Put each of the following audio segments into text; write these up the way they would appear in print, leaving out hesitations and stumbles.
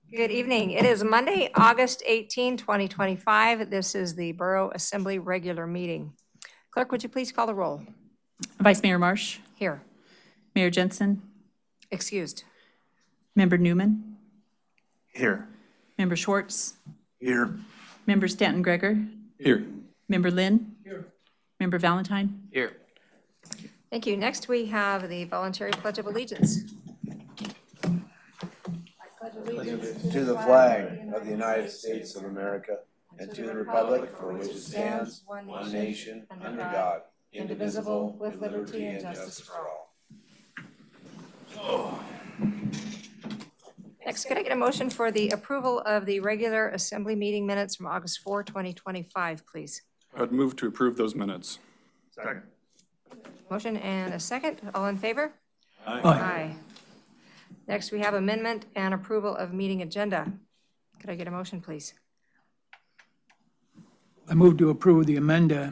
Good evening. It is Monday, August 18, 2025. This is the Borough Assembly regular meeting. Clerk, would you please call the roll? Vice Mayor Marsh. Here. Mayor Jensen. Excused. Member Newman. Here. Member Schwartz. Here. Member Stanton Gregor. Here. Member Lynn. Here. Member Valentine. Here. Thank you. Next, we have the voluntary Pledge of Allegiance. To the flag of the United States of America and to the republic for which it stands, one nation, under God, indivisible, with liberty and justice for all. Next, could I get a motion for the approval of the regular Assembly meeting minutes from August 4, 2025, please? I'd move to approve those minutes. Second. Motion and a second. All in favor? Aye. Aye. Next, we have amendment and approval of meeting agenda. Could I get a motion, please? I move to approve the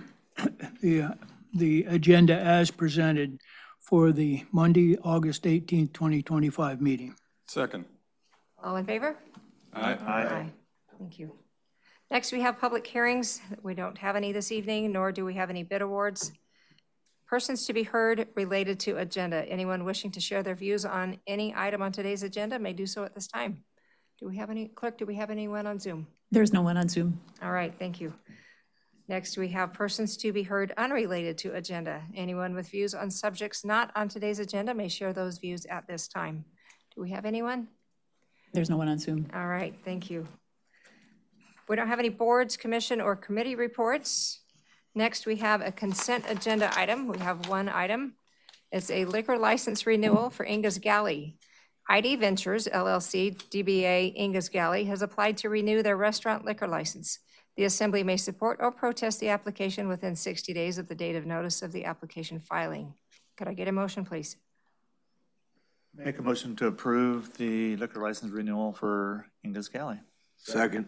the agenda as presented for the Monday, August 18th, 2025 meeting. Second. All in favor? Aye. Thank you. Next, we have public hearings. We don't have any this evening, nor do we have any bid awards. Persons to be heard related to agenda. Anyone wishing to share their views on any item on today's agenda may do so at this time. Do we have any, clerk, do we have anyone on Zoom? There's no one on Zoom. All right, thank you. Next, we have persons to be heard unrelated to agenda. Anyone with views on subjects not on today's agenda may share those views at this time. Do we have anyone? There's no one on Zoom. All right, thank you. We don't have any boards, commission, or committee reports. Next, we have a consent agenda item. We have one item. It's a liquor license renewal for Inga's Galley. ID Ventures, LLC, DBA Inga's Galley, has applied to renew their restaurant liquor license. The Assembly may support or protest the application within 60 days of the date of notice of the application filing. Could I get a motion, please? Make a motion to approve the liquor license renewal for Inga's Galley. Second.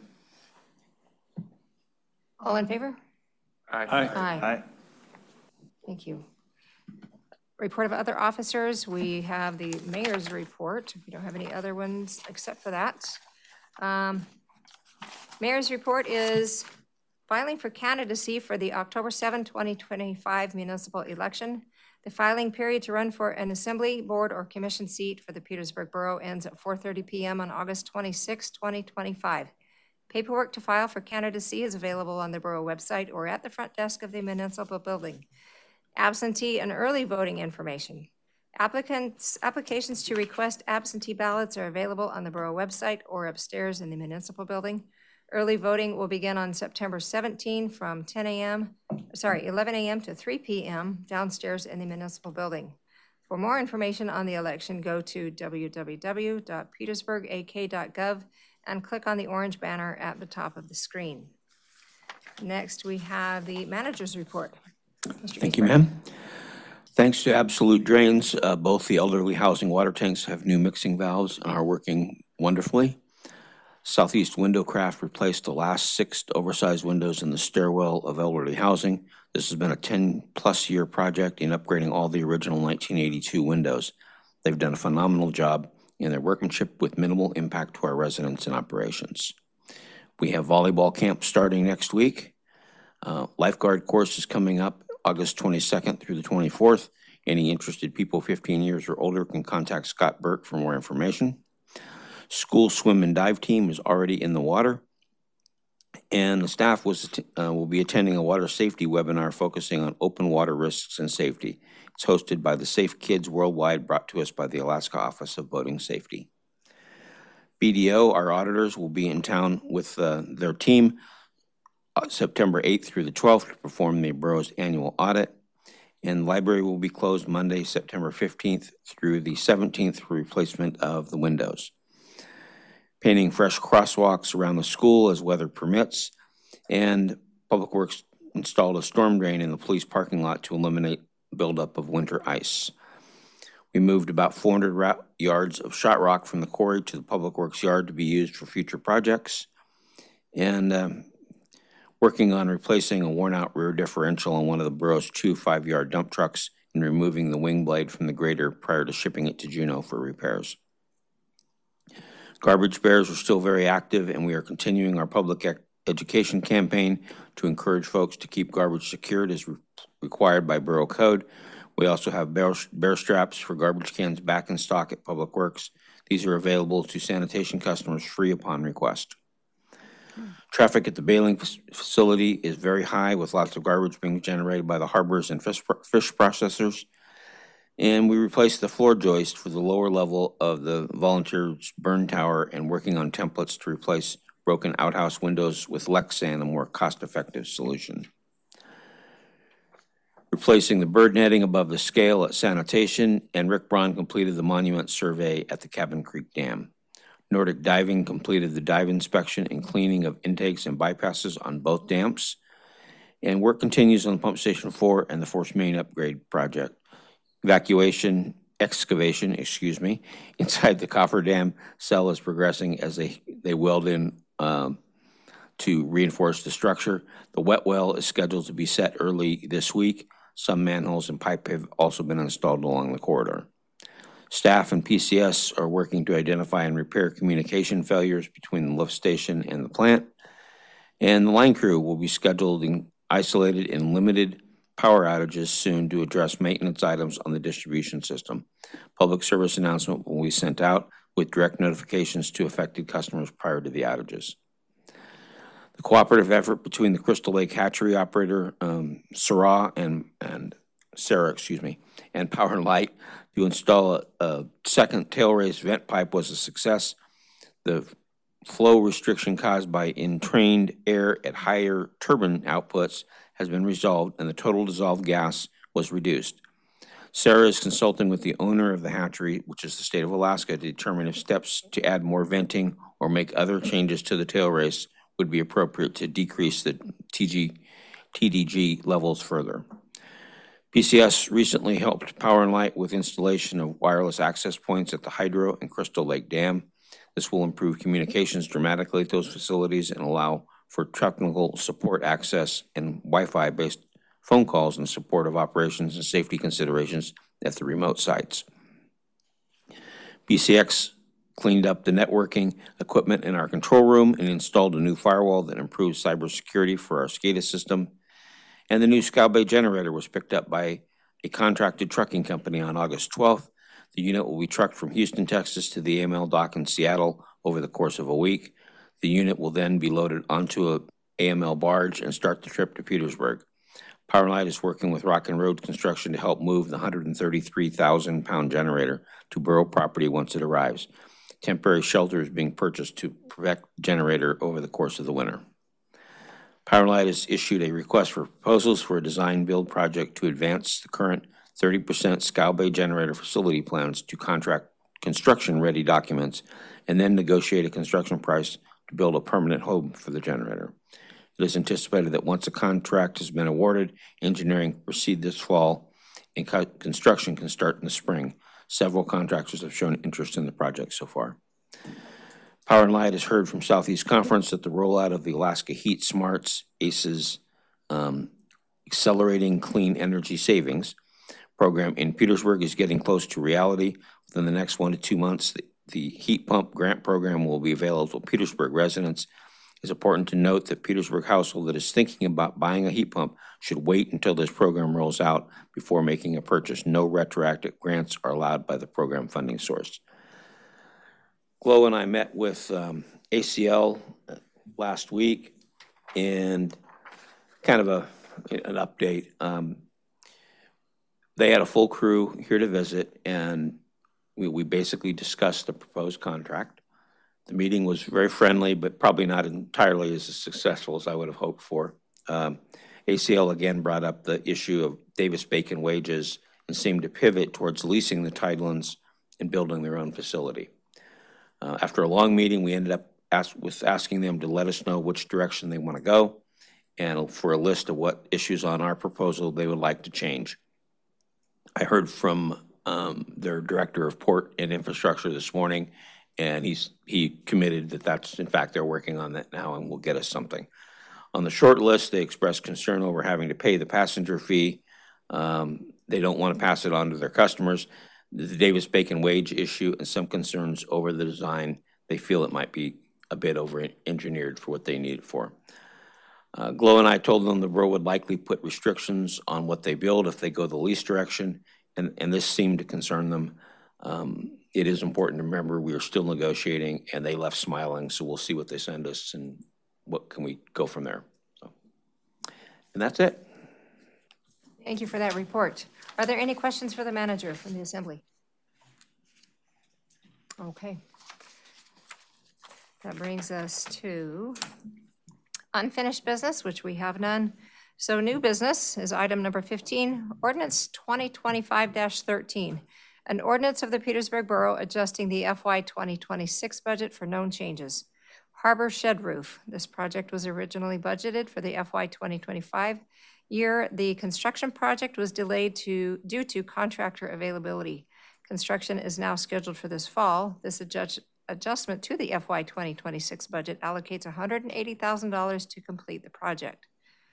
All in favor? Aye. Aye. Thank you. Report of other officers, we have the mayor's report. We don't have any other ones except for that. Mayor's report is filing for candidacy for the October 7, 2025 municipal election. The filing period to run for an assembly, board, or commission seat for the Petersburg Borough ends at 4:30 p.m. on August 26, 2025. Paperwork to file for candidacy is available on the Borough website or at the front desk of the municipal building. Absentee and early voting information. Applications to request absentee ballots are available on the Borough website or upstairs in the municipal building. Early voting will begin on September 17 from 11 a.m. to 3 p.m. downstairs in the municipal building. For more information on the election, go to www.petersburgak.gov and click on the orange banner at the top of the screen. Next, we have the manager's report. Thank you, ma'am. Thanks to Absolute Drains, both the elderly housing water tanks have new mixing valves and are working wonderfully. Southeast Windowcraft replaced the last 6 oversized windows in the stairwell of elderly housing. This has been a 10-plus year project in upgrading all the original 1982 windows. They've done a phenomenal job in their workmanship with minimal impact to our residents and operations. We have volleyball camp starting next week. Lifeguard course is coming up August 22nd through the 24th. Any interested people 15 years or older can contact Scott Burke for more information. School swim and dive team is already in the water. And the staff will be attending a water safety webinar focusing on open water risks and safety. It's hosted by the Safe Kids Worldwide, brought to us by the Alaska Office of Boating Safety. BDO, our auditors, will be in town with their team September 8th through the 12th to perform the borough's annual audit. And the library will be closed Monday, September 15th through the 17th for replacement of the windows. Painting fresh crosswalks around the school as weather permits, and Public Works installed a storm drain in the police parking lot to eliminate buildup of winter ice. We moved about 400 yards of shot rock from the quarry to the Public Works yard to be used for future projects, and working on replacing a worn-out rear differential on one of the borough's 2 5-yard dump trucks and removing the wing blade from the grader prior to shipping it to Juneau for repairs. Garbage bears are still very active, and we are continuing our public education campaign to encourage folks to keep garbage secured as required by Borough Code. We also have bear straps for garbage cans back in stock at Public Works. These are available to sanitation customers free upon request. Traffic at the baling facility is very high, with lots of garbage being generated by the harbors and fish processors. And we replaced the floor joist for the lower level of the volunteers' burn tower and working on templates to replace broken outhouse windows with Lexan, a more cost-effective solution. Replacing the bird netting above the scale at sanitation, and Rick Braun completed the monument survey at the Cabin Creek Dam. Nordic Diving completed the dive inspection and cleaning of intakes and bypasses on both dams. And work continues on Pump Station 4 and the force main upgrade project. Excavation, inside the cofferdam cell is progressing as they weld in to reinforce the structure. The wet well is scheduled to be set early this week. Some manholes and pipe have also been installed along the corridor. Staff and PCS are working to identify and repair communication failures between the lift station and the plant. And the line crew will be scheduled in isolated and limited power outages soon to address maintenance items on the distribution system. Public service announcement will be sent out with direct notifications to affected customers prior to the outages. The cooperative effort between the Crystal Lake Hatchery operator, Sarah and Power and Light to install a second tail race vent pipe was a success. The flow restriction caused by entrained air at higher turbine outputs has been resolved, and the total dissolved gas was reduced. Sarah is consulting with the owner of the hatchery, which is the state of Alaska, to determine if steps to add more venting or make other changes to the tail race would be appropriate to decrease the TDG levels further. PCS recently helped Power and Light with installation of wireless access points at the Hydro and Crystal Lake Dam. This will improve communications dramatically at those facilities and allow for technical support access and Wi-Fi based phone calls in support of operations and safety considerations at the remote sites. BCX cleaned up the networking equipment in our control room and installed a new firewall that improves cybersecurity for our SCADA system. And the new Scow Bay generator was picked up by a contracted trucking company on August 12th. The unit will be trucked from Houston, Texas to the AML dock in Seattle over the course of a week. The unit will then be loaded onto a AML barge and start the trip to Petersburg. Power and Light is working with Rock and Road Construction to help move the 133,000-pound generator to borough property once it arrives. Temporary shelter is being purchased to protect the generator over the course of the winter. Power and Light has issued a request for proposals for a design-build project to advance the current 30% Scow Bay generator facility plans to contract construction-ready documents and then negotiate a construction price to build a permanent home for the generator. It is anticipated that once a contract has been awarded, engineering will proceed this fall and construction can start in the spring. Several contractors have shown interest in the project so far. Power and Light has heard from Southeast Conference that the rollout of the Alaska Heat Smarts ACES Accelerating Clean Energy Savings program in Petersburg is getting close to reality. Within the next 1 to 2 months, the heat pump grant program will be available to Petersburg residents. It's important to note that Petersburg household that is thinking about buying a heat pump should wait until this program rolls out before making a purchase. No retroactive grants are allowed by the program funding source. Glo and I met with ACL last week and kind of an update. They had a full crew here to visit, and we basically discussed the proposed contract. The meeting was very friendly, but probably not entirely as successful as I would have hoped for. ACL again brought up the issue of Davis-Bacon wages and seemed to pivot towards leasing the Tidelands and building their own facility. After a long meeting, we ended up asking them to let us know which direction they want to go and for a list of what issues on our proposal they would like to change. I heard from their director of port and infrastructure this morning, and he committed that that's, in fact, they're working on that now and will get us something. On the short list, they expressed concern over having to pay the passenger fee. They don't want to pass it on to their customers. The Davis-Bacon wage issue and some concerns over the design they feel it might be a bit over-engineered for what they need it for. Glow and I told them the borough would likely put restrictions on what they build if they go the lease direction, and this seemed to concern them. It is important to remember we are still negotiating, and they left smiling, so we'll see what they send us and what can we go from there. So, and that's it. Thank you for that report. Are there any questions for the manager from the assembly? Okay. That brings us to unfinished business, which we have none. So new business is item number 15, ordinance 2025-13, an ordinance of the Petersburg Borough adjusting the FY 2026 budget for known changes. Harbor Shed Roof. This project was originally budgeted for the FY 2025 year. The construction project was delayed due to contractor availability. Construction is now scheduled for this fall. This adjustment to the FY 2026 budget allocates $180,000 to complete the project.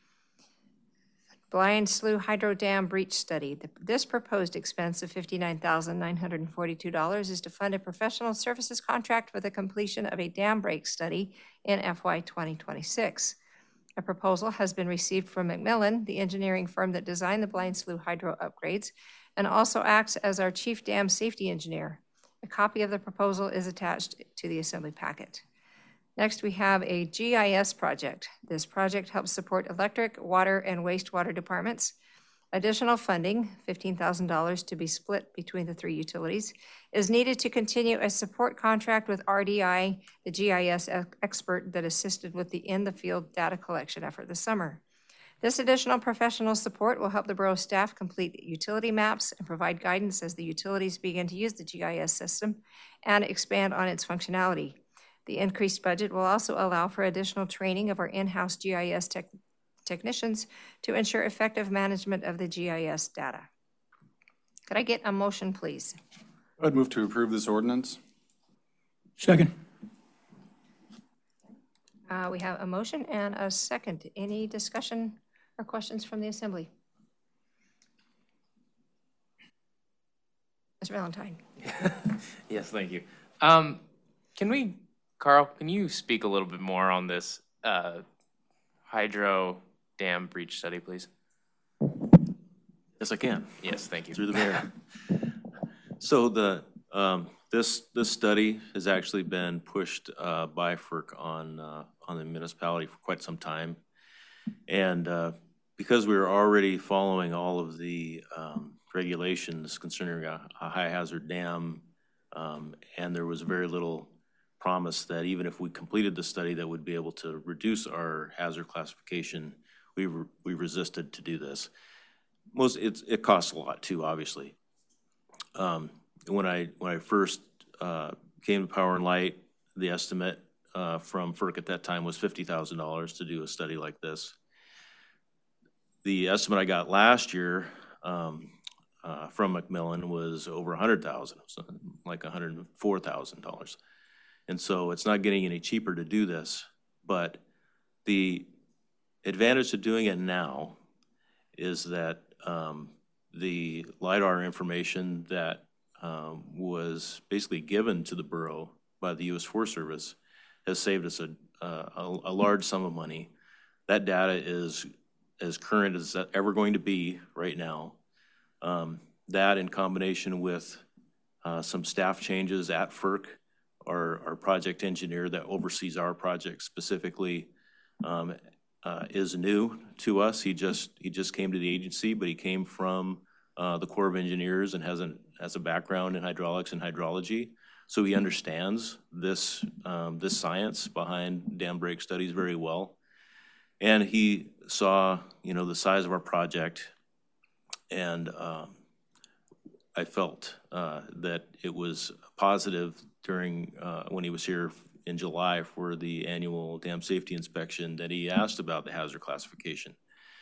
Blind Slough Hydro Dam Breach Study. This proposed expense of $59,942 is to fund a professional services contract for the completion of a dam break study in FY 2026. A proposal has been received from Macmillan, the engineering firm that designed the Blind Slough Hydro upgrades, and also acts as our chief dam safety engineer. A copy of the proposal is attached to the assembly packet. Next, we have a GIS project. This project helps support electric, water, and wastewater departments. Additional funding, $15,000 to be split between the three utilities, is needed to continue a support contract with RDI, the GIS expert that assisted with the in-the-field data collection effort this summer. This additional professional support will help the borough staff complete utility maps and provide guidance as the utilities begin to use the GIS system and expand on its functionality. The increased budget will also allow for additional training of our in-house GIS technicians to ensure effective management of the GIS data. Could I get a motion, please? I'd move to approve this ordinance. Second. We have a motion and a second. Any discussion or questions from the assembly? Mr. Valentine. Yes, thank you. Carl, can you speak a little bit more on this hydro dam breach study, please? Yes, I can. Yes, thank you. Through the mayor. So this study has actually been pushed by FERC on the municipality for quite some time, and because we were already following all of the regulations concerning a high hazard dam, and there was very little promise that even if we completed the study that would be able to reduce our hazard classification, we resisted to do this. It costs a lot too, obviously. When I first came to Power and Light, the estimate from FERC at that time was $50,000 to do a study like this. The estimate I got last year from Macmillan was over $100,000, so like $104,000. And so it's not getting any cheaper to do this, but the advantage of doing it now is that the LIDAR information that was basically given to the borough by the U.S. Forest Service has saved us a large sum of money. That data is as current as that ever going to be right now. That in combination with some staff changes at FERC, our project engineer that oversees our project specifically is new to us. He just came to the agency, but he came from the Corps of Engineers and has a background in hydraulics and hydrology, so he understands this science behind dam break studies very well. And he saw the size of our project, and I felt that it was positive during when he was here in July for the annual dam safety inspection that he asked about the hazard classification.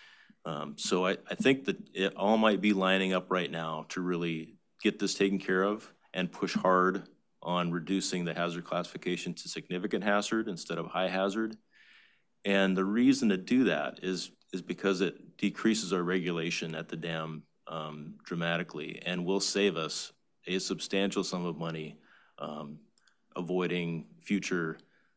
So I think that it all might be lining up right now to really get this taken care of and push hard on reducing the hazard classification to significant hazard instead of high hazard. And the reason to do that is because it decreases our regulation at the dam dramatically and will save us a substantial sum of money avoiding future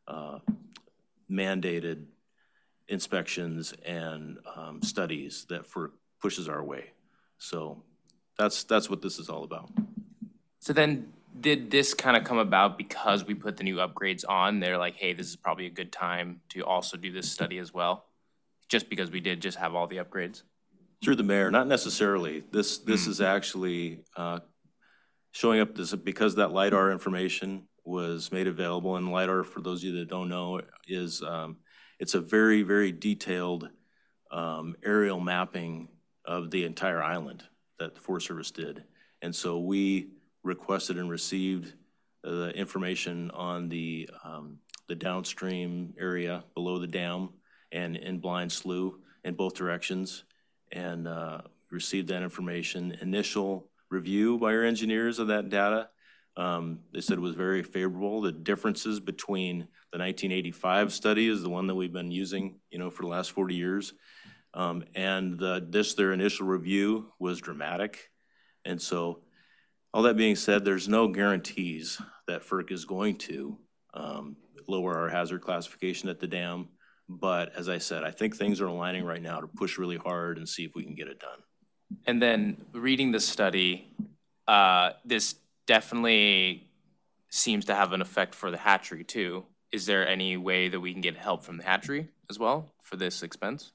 mandated inspections and studies that FERC pushes our way. So that's what this is all about. So then, did this kind of come about because we put the new upgrades on? They're like, hey, this is probably a good time to also do this study as well? Just because we did just have all the upgrades? Through the mayor, not necessarily. This is actually showing up this because that LiDAR information was made available. And LiDAR, for those of you that don't know, is it's a very, very detailed aerial mapping of the entire island that the Forest Service did. And so we requested and received the information on the downstream area below the dam and in Blind Slough in both directions, and received that information. Initial review by our engineers of that data, they said it was very favorable. The differences between the 1985 study is the one that we've been using, for the last 40 years, and their initial review was dramatic. And so, all that being said, there's no guarantees that FERC is going to lower our hazard classification at the dam. But as I said, I think things are aligning right now to push really hard and see if we can get it done. And then reading the study, this definitely seems to have an effect for the hatchery too. Is there any way that we can get help from the hatchery as well for this expense?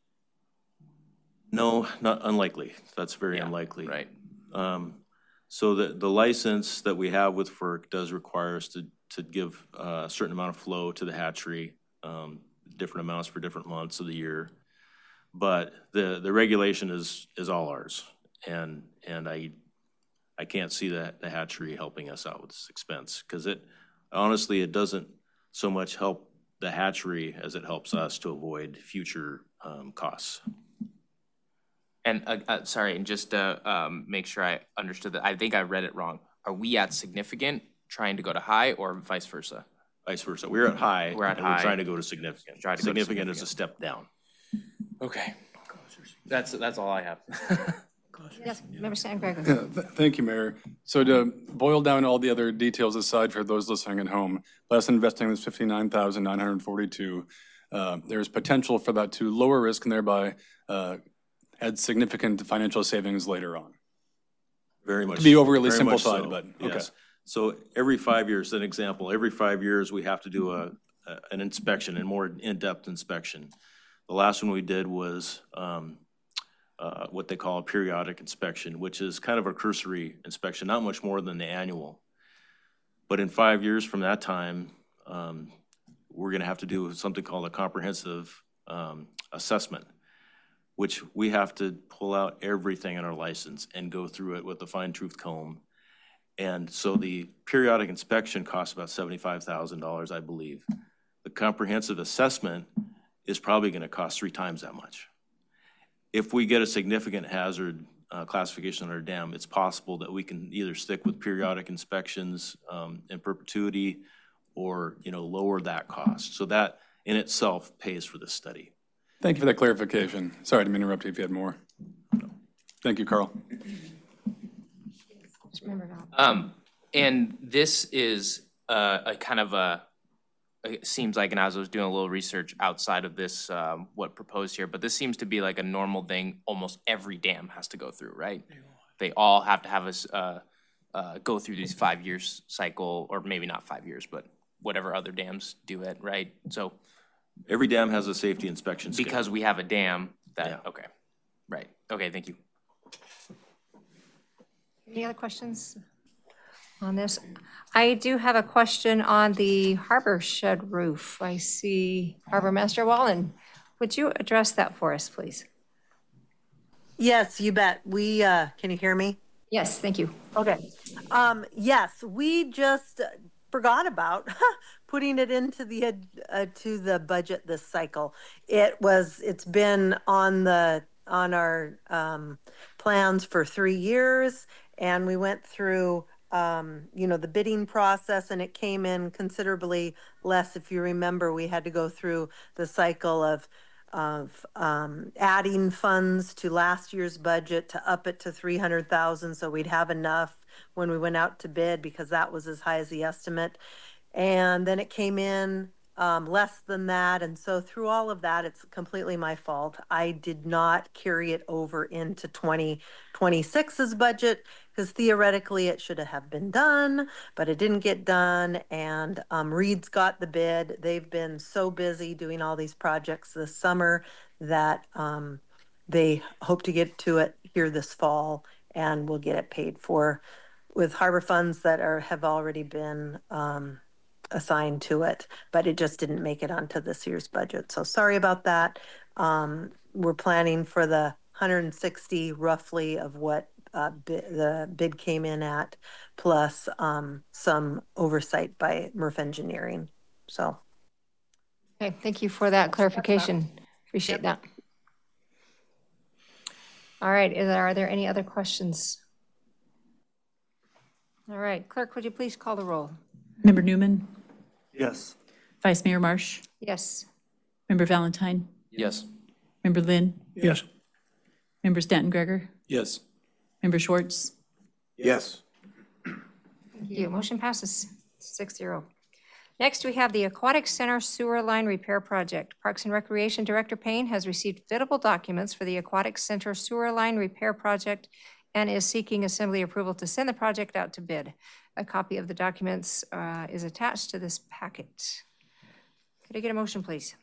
No, not unlikely. That's very unlikely. Right. So the license that we have with FERC does require us to give a certain amount of flow to the hatchery, different amounts for different months of the year. But the regulation is all ours, and I can't see the hatchery helping us out with this expense, because honestly it doesn't so much help the hatchery as it helps us to avoid future costs. And sorry, and just to make sure I understood that, I think I read it wrong. Are we at significant trying to go to high, or vice versa? Vice versa. We're at high. We're at and high. We're trying to go to significant. Significant is a step down. Okay. That's all I have. Yes, Member Stan Gregor. Thank you, Mayor. So to boil down all the other details aside for those listening at home, less investing is $59,942. There's potential for that to lower risk and thereby add significant financial savings later on. Very much. To be overly very much simplified, so, but okay. yes. So every 5 years, an example, every 5 years we have to do an inspection, a more in-depth inspection. The last one we did was what they call a periodic inspection, which is kind of a cursory inspection, not much more than the annual. But in 5 years from that time, we're going to have to do something called a comprehensive assessment, which we have to pull out everything in our license and go through it with a fine-tooth comb. And so the periodic inspection costs about $75,000, I believe. The comprehensive assessment is probably going to cost 3 times that much. If we get a significant hazard classification on our dam, it's possible that we can either stick with periodic inspections in perpetuity, or lower that cost. So that in itself pays for this study. Thank you for that clarification. Sorry to interrupt you if you had more. Thank you, Carl. Just remember that. And this is a kind of it seems like, and as I was doing a little research outside of this, what proposed here, but this seems to be like a normal thing almost every dam has to go through, right? They all have to have us go through these 5 years cycle, or maybe not 5 years, but whatever other dams do it, right? So every dam has a safety inspection schedule. because we have a dam that, Yeah. okay, right. Okay, thank you. Any other questions on this? I do have a question on the harbor shed roof. I see Harbor Master Wallen. Would you address that for us, please? Yes, you bet. Can you hear me? Yes, thank you. Okay. Yes, we just forgot about putting it into the to the budget this cycle. It's been on our plans for 3 years, and we went through the bidding process, and it came in considerably less. If you remember, we had to go through the cycle of adding funds to last year's budget to up it to 300,000, so we'd have enough when we went out to bid, because that was as high as the estimate. And then it came in less than that. And so through all of that, it's completely my fault. I did not carry it over into 2026's budget because theoretically it should have been done, but it didn't get done. And Reed's got the bid. They've been so busy doing all these projects this summer that they hope to get to it here this fall, and we'll get it paid for with harbor funds that have already been assigned to it, but it just didn't make it onto this year's budget. So sorry about that. We're planning for the 160 roughly of what the bid came in at, plus some oversight by Murph Engineering. So. Okay, thank you for that clarification. Appreciate that. All right, are there any other questions? All right, clerk, would you please call the roll? Member Newman, Yes. Vice Mayor Marsh, Yes. Member Valentine, Yes. Member Lynn, Yes. Member Stanton Greger, Yes. Member Schwartz, Yes. Thank you. Motion passes 6-0. Next, we have the Aquatic Center Sewer Line Repair Project. Parks and Recreation Director Payne has received biddable documents for the Aquatic Center Sewer Line Repair Project and is seeking Assembly approval to send the project out to bid. A copy of the documents is attached to this packet. Could I get a motion, please?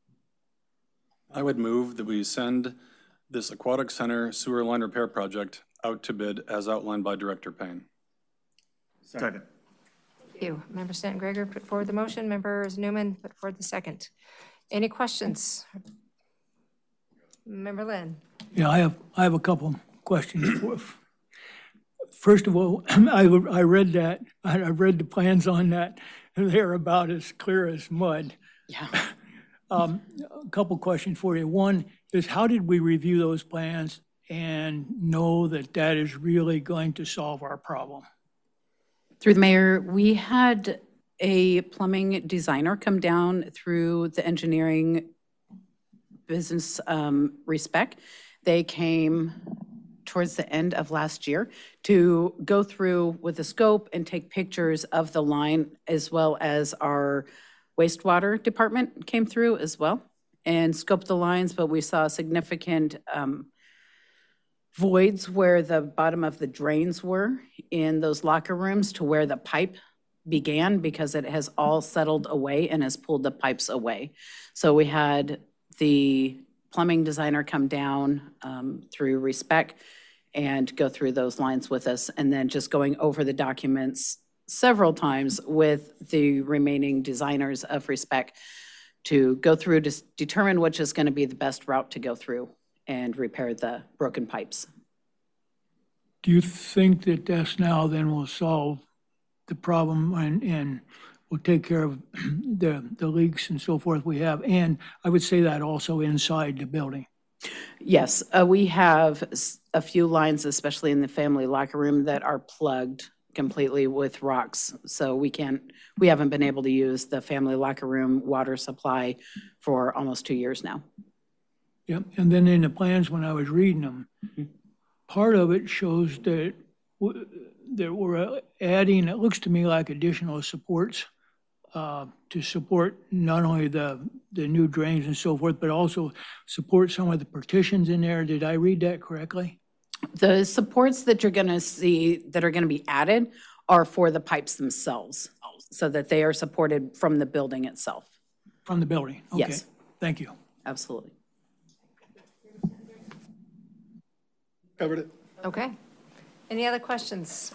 I would move that we send this Aquatic Center Sewer Line Repair Project out to bid as outlined by Director Payne. Second. Thank you. Member Stanton Greger put forward the motion. Members Newman put forward the second. Any questions? Member Lynn? Yeah, I have a couple questions. First of all, I read that. I read the plans on that. They're about as clear as mud. Yeah. A couple questions for you. One is, how did we review those plans and know that that is really going to solve our problem? Through the mayor, we had a plumbing designer come down through the engineering business respec. They came towards the end of last year to go through with the scope and take pictures of the line, as well as our wastewater department came through as well and scoped the lines, but we saw significant voids where the bottom of the drains were in those locker rooms to where the pipe began, because it has all settled away and has pulled the pipes away. So we had the plumbing designer come down through respec and go through those lines with us, and then just going over the documents several times with the remaining designers of respec to go through to determine which is going to be the best route to go through and repair the broken pipes. Do you think that this now then will solve the problem and will take care of the leaks and so forth we have? And I would say that also inside the building. Yes, we have a few lines, especially in the family locker room, that are plugged completely with rocks. So we haven't been able to use the family locker room water supply for almost 2 years now. Yep, and then in the plans, when I was reading them, part of it shows that we're adding, it looks to me like additional supports to support not only the new drains and so forth, but also support some of the partitions in there. Did I read that correctly? The supports that you're going to see that are going to be added are for the pipes themselves, so that they are supported from the building itself. From the building? Okay. Yes. Thank you. Absolutely. Covered it. Okay. Any other questions?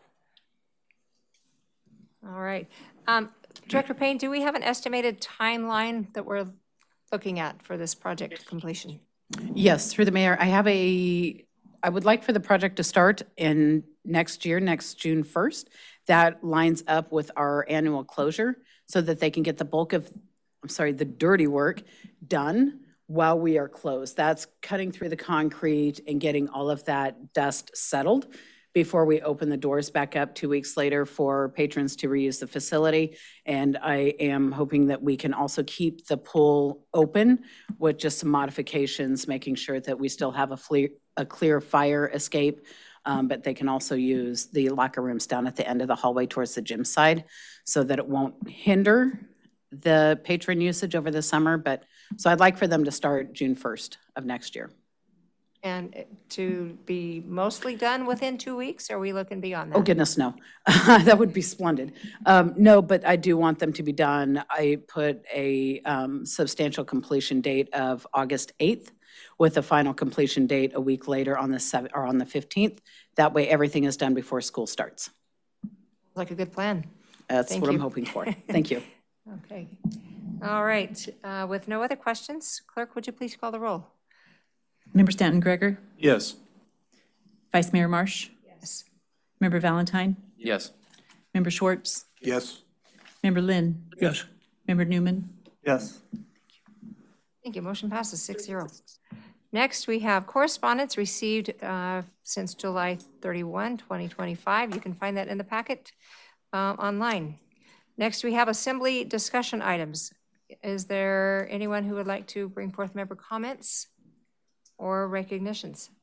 All right. Director Payne, do we have an estimated timeline that we're looking at for this project completion? Yes, through the mayor, I would like for the project to start in next year, next June 1st. That lines up with our annual closure so that they can get the bulk of, the dirty work done while we are closed. That's cutting through the concrete and getting all of that dust settled before we open the doors back up 2 weeks later for patrons to reuse the facility. And I am hoping that we can also keep the pool open with just some modifications, making sure that we still have a clear fire escape But they can also use the locker rooms down at the end of the hallway towards the gym side so that it won't hinder the patron usage over the summer. But, so I'd like for them to start June 1st of next year. And to be mostly done within 2 weeks, or are we looking beyond that? Oh, goodness, no. That would be splendid. No, but I do want them to be done. I put a substantial completion date of August 8th with a final completion date a week later on the 7th or on the 15th. That way, everything is done before school starts. Like a good plan. That's Thank what I'm you. hoping for. Thank you. Okay. All right. With no other questions, clerk, would you please call the roll? Member Stanton Gregor? Yes. Vice Mayor Marsh? Yes. Member Valentine? Yes. Member Schwartz? Yes. Member Lynn? Yes. Member Newman? Yes. Thank you. Motion passes 6-0. Next, we have correspondence received since July 31, 2025. You can find that in the packet online. Next, we have assembly discussion items. Is there anyone who would like to bring forth member comments or recognitions?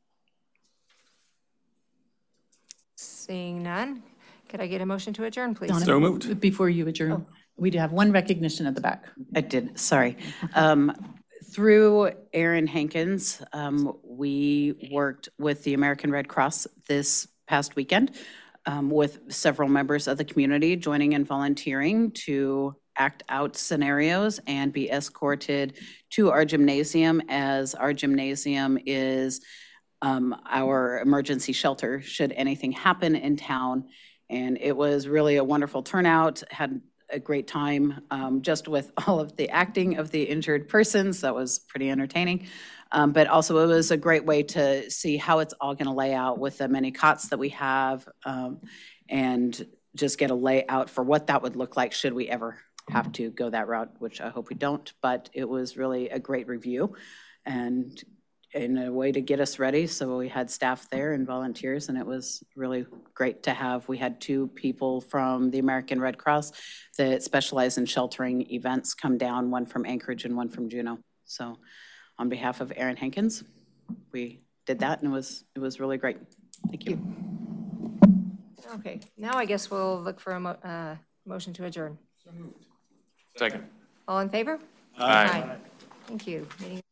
Seeing none, could I get a motion to adjourn, please? Donna, So moved. Before you adjourn, we do have one recognition at the back. I did, sorry. Through Aaron Hankins, we worked with the American Red Cross this past weekend with several members of the community joining and volunteering to act out scenarios and be escorted to our gymnasium, as our gymnasium is our emergency shelter should anything happen in town. And it was really a wonderful turnout, had a great time just with all of the acting of the injured persons. That was pretty entertaining. But also it was a great way to see how it's all going to lay out with the many cots that we have and just get a layout for what that would look like should we ever have to go that route, which I hope we don't. But it was really a great review and in a way to get us ready. So we had staff there and volunteers, and it was really great to have. We had 2 people from the American Red Cross that specialize in sheltering events come down, one from Anchorage and one from Juneau. So on behalf of Aaron Hankins, we did that, and it was really great. Thank you. Okay, now I guess we'll look for a motion to adjourn. Second. All in favor? Aye. Thank you. Meeting